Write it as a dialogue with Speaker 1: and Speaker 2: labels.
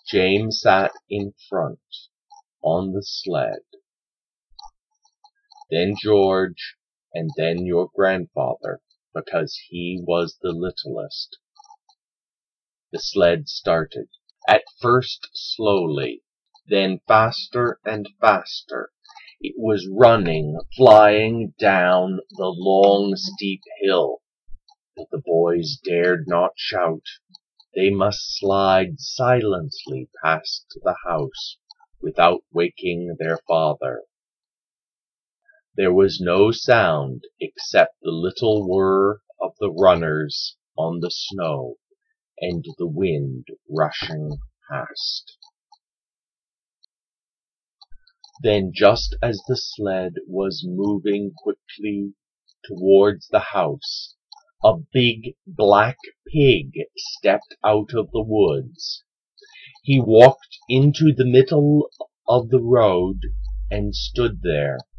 Speaker 1: James sat in front, on the sled, then George, and then your grandfather, because he was the littlest. The sled started, at first slowly, then faster and faster. It was running, flying down the long, steep hill. But the boys dared not shout. They must slide silently past the house without waking their father. There was no sound except the little whir of the runners on the snow and the wind rushing past. Then, just as the sled was moving quickly towards the house, a big black pig stepped out of the woods. He walked into the middle of the road and stood there.